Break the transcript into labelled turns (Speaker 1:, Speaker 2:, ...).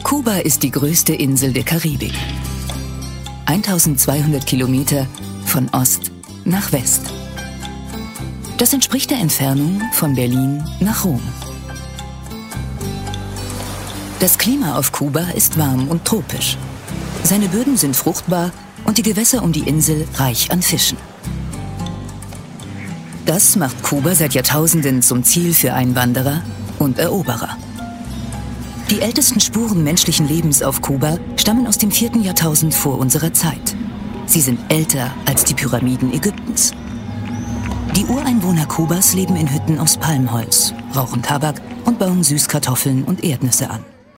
Speaker 1: Kuba ist die größte Insel der Karibik. 1200 Kilometer von Ost nach West. Das entspricht der Entfernung von Berlin nach Rom. Das Klima auf Kuba ist warm und tropisch. Seine Böden sind fruchtbar und die Gewässer um die Insel reich an Fischen. Das macht Kuba seit Jahrtausenden zum Ziel für Einwanderer und Eroberer. Die ältesten Spuren menschlichen Lebens auf Kuba stammen aus dem 4. Jahrtausend vor unserer Zeit. Sie sind älter als die Pyramiden Ägyptens. Die Ureinwohner Kubas leben in Hütten aus Palmholz, rauchen Tabak und bauen Süßkartoffeln und Erdnüsse an.